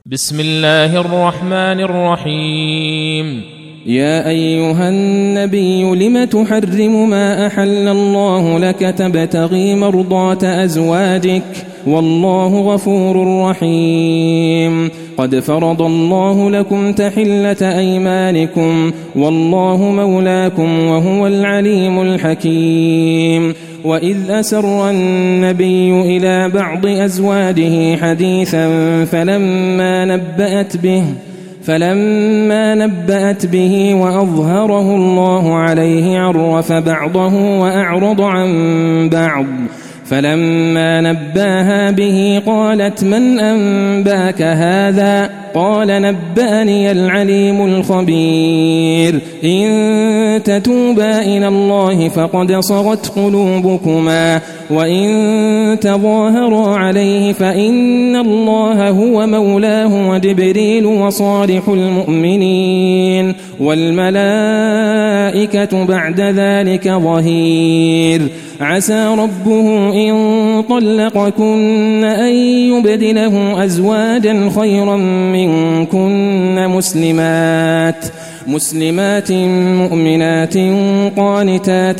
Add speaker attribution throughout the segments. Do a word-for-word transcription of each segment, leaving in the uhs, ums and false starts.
Speaker 1: بسم الله الرحمن الرحيم.
Speaker 2: يا أيها النبي لم تحرم ما أحل الله لك تبتغي مرضات أزواجك والله غفور رحيم. قد فرض الله لكم تحلة أيمانكم والله مولاكم وهو العليم الحكيم. وإذ أسر النبي إلى بعض أزواجه حديثا فلما نبأت به فلما نبأت به وأظهره الله عليه عرف بعضه وأعرض عن بعض. فلما نباها به قالت من أنباك هذا؟ قال نبأني العليم الخبير. إن تتوبا إلى الله فقد صغت قلوبكما وإن تظاهرا عليه فإن الله هو مولاه وجبريل وصالح المؤمنين والملائكة بعد ذلك ظهير. عسى ربه إن طلقكن أن يبدله أزواجا خيرا منكن مسلمات مسلمات مؤمنات قانتات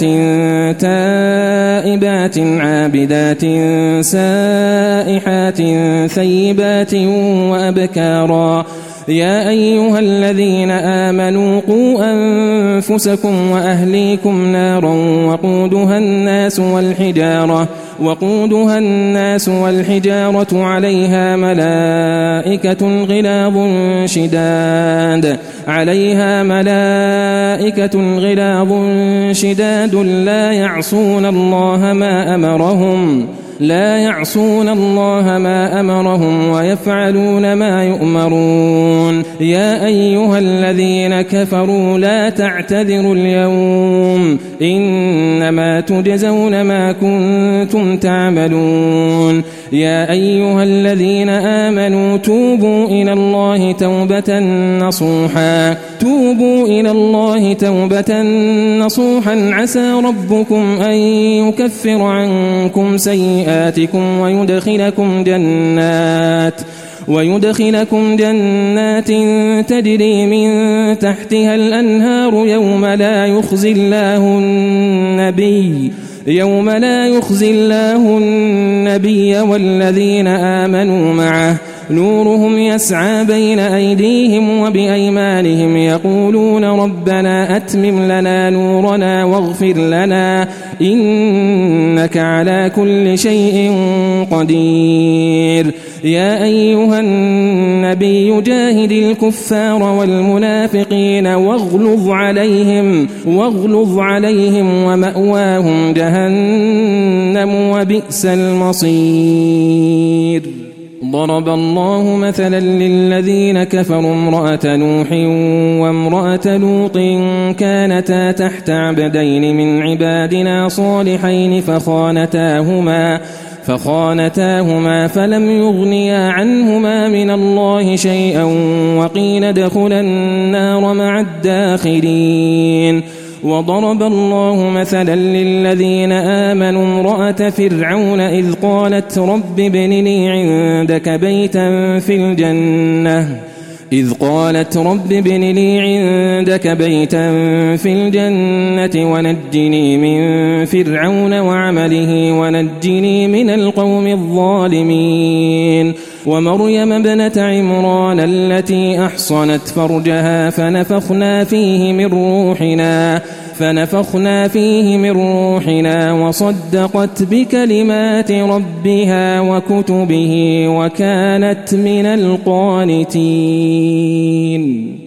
Speaker 2: تائبات عابدات سائحات ثيبات وأبكارا. يا أيها الذين آمنوا قوا أنفسكم وأهليكم نارا وقودها الناس والحجارة وقودها الناس والحجارة عليها ملائكة غلاظ شداد عليها ملائكة غلاظ شداد لا يعصون الله ما أمرهم لا يعصون الله ما أمرهم ويفعلون ما يؤمرون. يا أيها الذين كفروا لا تعتذروا اليوم إنما تجزون ما كنتم تعملون. يا أيها الذين آمنوا توبوا إلى الله توبة نصوحا توبوا إلى الله توبة نصوحا عسى ربكم أن يكفر عنكم سيئاتكم ويدخلكم جنات ويدخلكم جنات تجري من تحتها الأنهار يوم لا يخزي الله النبي يوم لا يخزي الله النبي والذين آمنوا معه نورهم يسعى بين أيديهم وبأيمانهم يقولون ربنا أتمم لنا نورنا واغفر لنا إنك على كل شيء قدير. يا أيها النبي جاهد الكفار والمنافقين واغلظ عليهم واغلظ عليهم ومأواهم جهنم وبئس المصير. ضرب الله مثلا للذين كفروا امرأة نوح وامرأة لوط كانتا تحت عبدين من عبادنا صالحين فخانتاهما فخانتاهما فلم يغنيا عنهما من الله شيئا وقيل ادخلا النار مع الداخلين. وضرب الله مثلا للذين آمنوا امرأة فرعون إذ قالت رب ابن لي عندك بيتا في الجنة إذ قالت رب ابن لي عندك بيتا في الجنة ونجني من فرعون وعمله ونجني من القوم الظالمين. ومريم ابنة عمران التي أحصنت فرجها فنفخنا فيه من روحنا فنفخنا فيه من روحنا وصدقت بكلمات ربها وكتبه وكانت من القانتين.